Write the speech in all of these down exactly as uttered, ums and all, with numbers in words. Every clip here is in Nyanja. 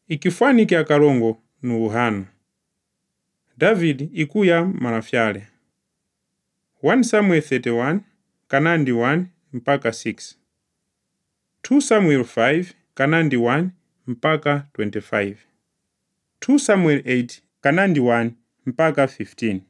Ikifwani kya kalongo nu uhanu. David ikuya marafyale. first Samuel thirty-one kanandi one mpaka six. second Samuel five kanandi one mpaka twenty-five. second Samuel eight kanandi one mpaka fifteen.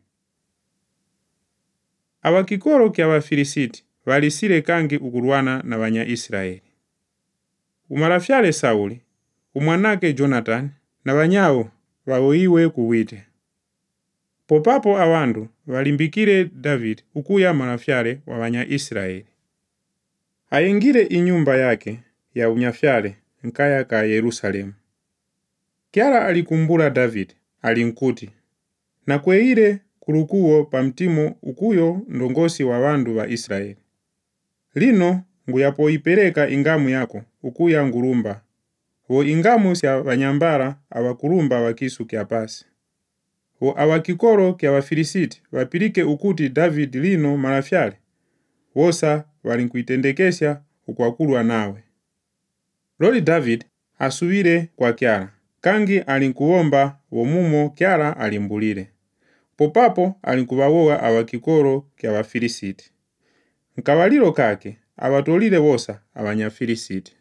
Abakikolo kya Bafilisiti balisile kangi ukulwana na banya Israeli. Umarafyale Sauli, umwanake Jonathan na banyawo bawoyiwe kuwite. Popapo awandu balimbikile David ukuya marafyale wa banya Israeli. Ayingile inyumba yake ya unyafyale nkaya ka Yerusalemu. Kyala alikumbula David alinkuti, na kweile kulukuwo pamtimo ukuyo ndongosi wa bandu wa Israeli. Lino nguyapoipeleka ingamu yako ukuya ngulumba, wo ingamu sya banyambala abakulumba wakisu kya pasi. Wo abakikolo kya Bafilisiti bapilike ukuti David lino marafyale, wosa walinkuitendekesya ukwakulwa nawe. Loli David asubile kwa Kyala, kangi alinkuomba womumo Kyala alimbulile. Popapo alinkubawowa abakikolo kya Bafilisiti. Nkabalilo kake abatolile wosa abanyafilisiti.